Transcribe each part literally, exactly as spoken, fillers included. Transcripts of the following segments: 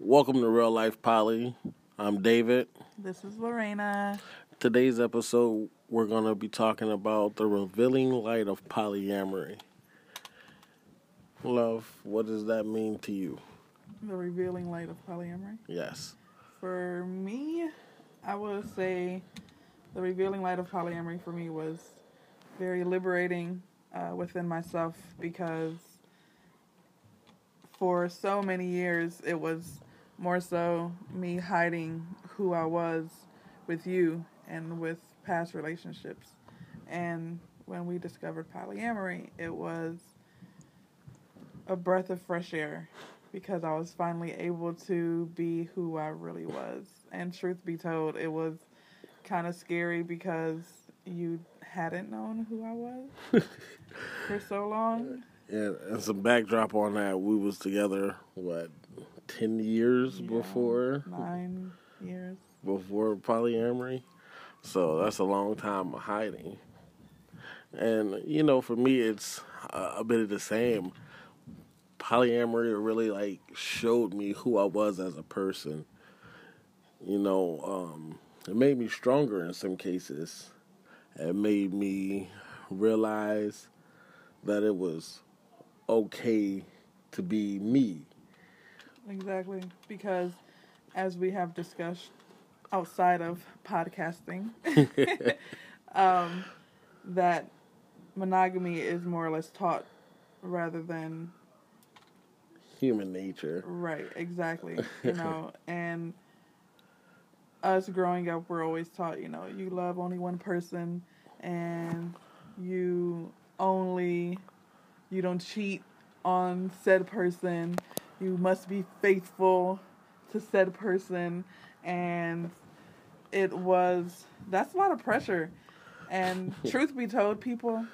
Welcome to Real Life Poly. I'm David. This is Lorena. Today's episode, we're going to be talking about the revealing light of polyamory. Love, what does that mean to you? The revealing light of polyamory? Yes. For me, I would say the revealing light of polyamory for me was very liberating uh, within myself because for so many years it was more so me hiding who I was with you and with past relationships. And when we discovered polyamory, it was a breath of fresh air because I was finally able to be who I really was. And truth be told, it was kind of scary because you hadn't known who I was for so long. Yeah, and some backdrop on that, we was together, what, ten years Yeah, before? Nine years. Before polyamory. So that's a long time of hiding. And, you know, for me, it's a, a bit of the same. Polyamory really, like, showed me who I was as a person. You know, um, it made me stronger in some cases. It made me realize that it was okay to be me. Exactly, because as we have discussed outside of podcasting, um, that monogamy is more or less taught rather than human nature. Right, exactly. You know, and us growing up, we're always taught, you know, you love only one person and you only, you don't cheat on said person. You must be faithful to said person. And it was, that's a lot of pressure. And truth be told, people,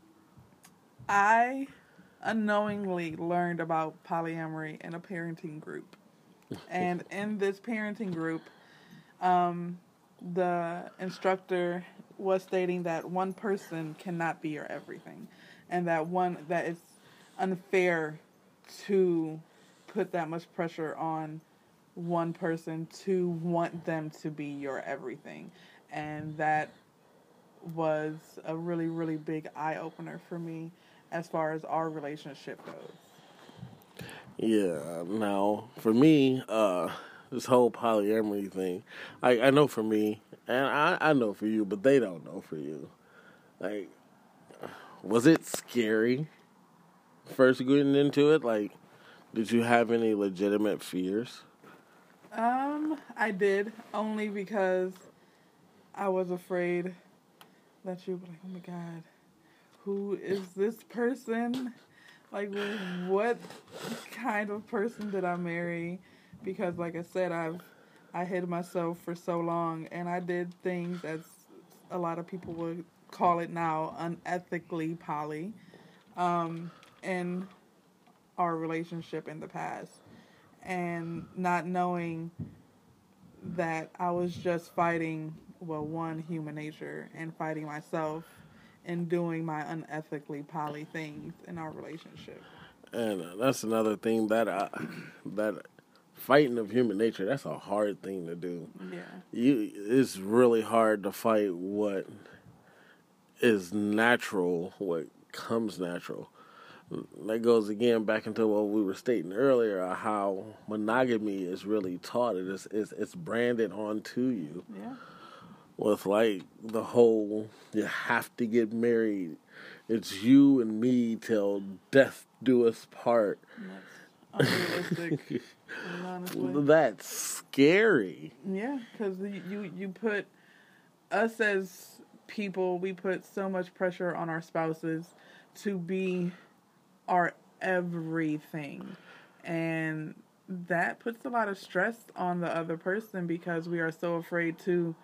I unknowingly learned about polyamory in a parenting group. And in this parenting group, um, the instructor was stating that one person cannot be your everything. And that one, that it's unfair to put that much pressure on one person to want them to be your everything. And that was a really, really big eye-opener for me as far as our relationship goes. Yeah, now, for me, uh, this whole polyamory thing, I, I know for me, and I, I know for you, but they don't know for you. Like, was it scary first getting into it? Like, did you have any legitimate fears? Um, I did, only because I was afraid that you'd be like, oh my God, who is this person? Like, what kind of person did I marry? Because, like I said, I've I hid myself for so long, and I did things as a lot of people would call it now, unethically poly, um, in our relationship in the past, and not knowing that I was just fighting, well, one, human nature, and fighting myself and doing my unethically poly things in our relationship. And uh, that's another thing that I, that fighting of human nature, that's a hard thing to do. Yeah. You, it's really hard to fight what is natural, what comes natural. That goes again back into what we were stating earlier, how monogamy is really taught. It is, it's, it's branded onto you. Yeah. With like the whole, you have to get married. It's you and me till death do us part. That's unrealistic. Honestly. That's scary. Yeah, because you, you put us as people, we put so much pressure on our spouses to be our everything. And that puts a lot of stress on the other person because we are so afraid to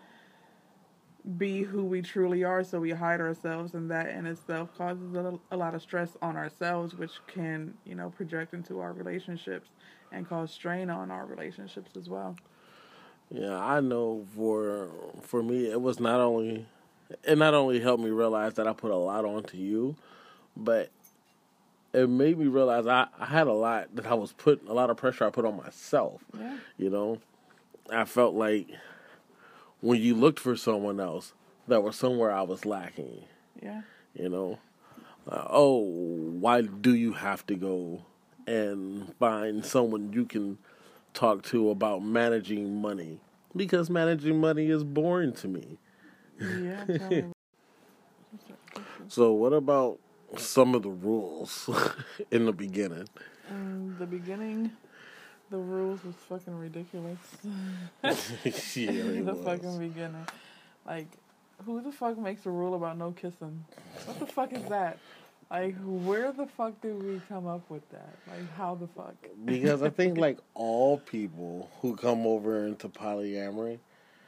be who we truly are, so we hide ourselves, and that in itself causes a, a lot of stress on ourselves, which can, you know, project into our relationships and cause strain on our relationships as well. Yeah, I know for for me, it was not only, it not only helped me realize that I put a lot onto you, but it made me realize I, I had a lot that I was putting, a lot of pressure I put on myself. Yeah. You know, I felt like when you looked for someone else, that was somewhere I was lacking. Yeah. You know, uh, oh, why do you have to go and find someone you can talk to about managing money? Because managing money is boring to me. Yeah. Tell me. So what about some of the rules in the beginning? In the beginning, the rules was fucking ridiculous. Yeah, it the was. fucking beginning. Like, who the fuck makes a rule about no kissing? What the fuck is that? Like, where the fuck did we come up with that? Like, how the fuck? Because I think, like, all people who come over into polyamory,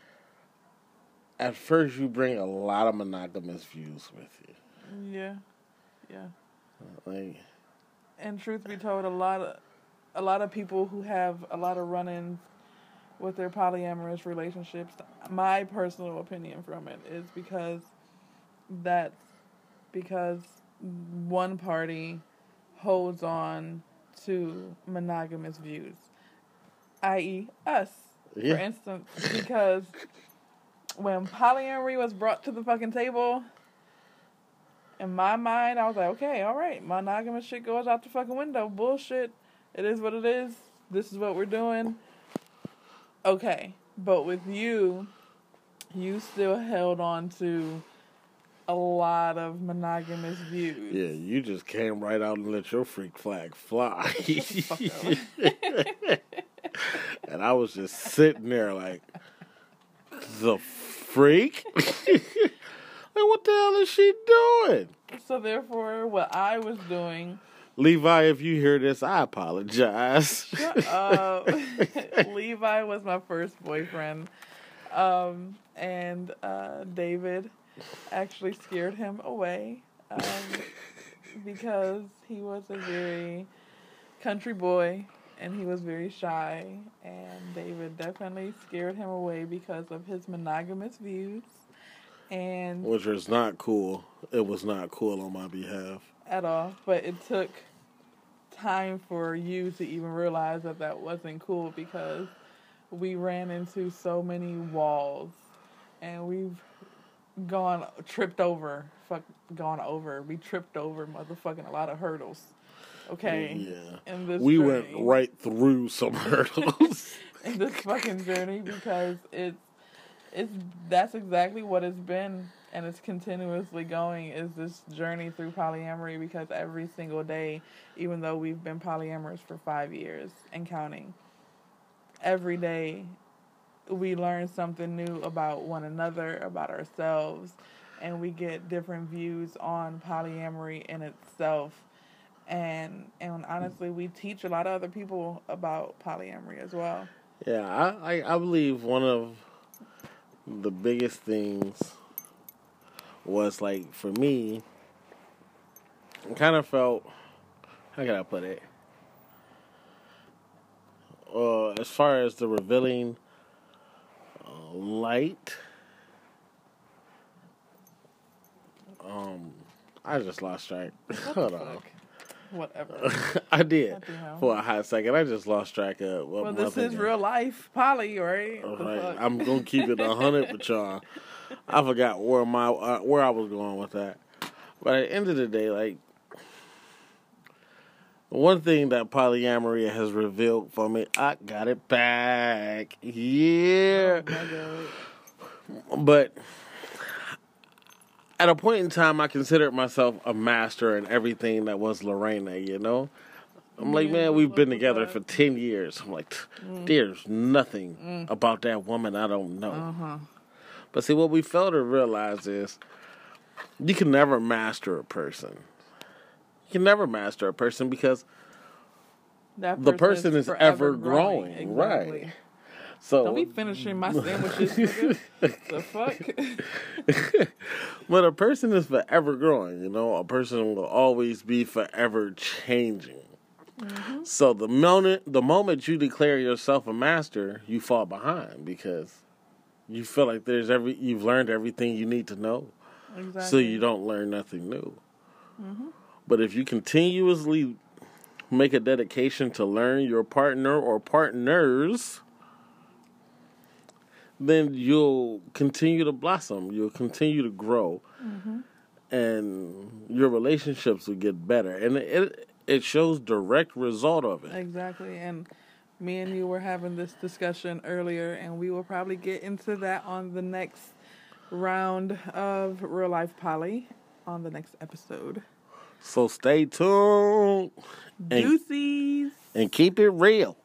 at first you bring a lot of monogamous views with you. Yeah. Yeah. Like, And truth be told, a lot of a lot of people who have a lot of run-ins with their polyamorous relationships, my personal opinion from it is because that's because one party holds on to monogamous views, that is us, yeah. for instance, because when polyamory was brought to the fucking table, in my mind, I was like, okay, all right, monogamous shit goes out the fucking window. Bullshit. It is what it is. This is what we're doing. Okay. But with you, you still held on to a lot of monogamous views. Yeah, you just came right out and let your freak flag fly. And I was just sitting there like, the freak? Like, what the hell is she doing? So therefore, what I was doing... Levi, if you hear this, I apologize. Shut up. Levi was my first boyfriend. Um, and uh, David actually scared him away. Um, because he was a very country boy. And he was very shy. And David definitely scared him away because of his monogamous views. And which was not cool. It was not cool on my behalf. At all. But it took time for you to even realize that that wasn't cool because we ran into so many walls. And we've gone, tripped over, fuck, gone over. We tripped over motherfucking a lot of hurdles. Okay? Yeah. In this we journey. went right through some hurdles. In this fucking journey because it's It's that's exactly what it's been, and it's continuously going, is this journey through polyamory, because every single day, even though we've been polyamorous for five years and counting, every day we learn something new about one another, about ourselves, and we get different views on polyamory in itself. And and honestly, we teach a lot of other people about polyamory as well. Yeah, I, I, I believe one of the biggest things was, like, for me, I kind of felt, how can I put it? Uh, as far as the revealing uh, light, um, I just lost track. Hold on. Whatever. I did. For a hot second, I just lost track of what well, my this thinking. is real life poly, right? All right. I'm going to keep it one hundred with y'all. I forgot where my uh, where I was going with that. But at the end of the day, like, one thing that polyamory has revealed for me, I got it back. Yeah. Oh, but at a point in time, I considered myself a master in everything that was Lorena, you know? I'm like, Yeah, man, we've been together that. for ten years. I'm like, Mm. there's nothing Mm. about that woman I don't know. Uh-huh. But see, what we fail to realize is you can never master a person. You can never master a person because That the person is forever ever growing. Exactly. Right. So don't be finishing my sandwiches, nigga. The fuck? But a person is forever growing, you know? A person will always be forever changing. Mm-hmm. So the moment the moment you declare yourself a master, you fall behind because you feel like there's every you've learned everything you need to know. Exactly. So you don't learn nothing new. Mm-hmm. But if you continuously make a dedication to learn your partner or partners, then you'll continue to blossom. You'll continue to grow. Mm-hmm. And your relationships will get better. And it it shows direct result of it. Exactly. And me and you were having this discussion earlier, and we will probably get into that on the next round of Real Life Poly on the next episode. So stay tuned. Deuces. And, and keep it real.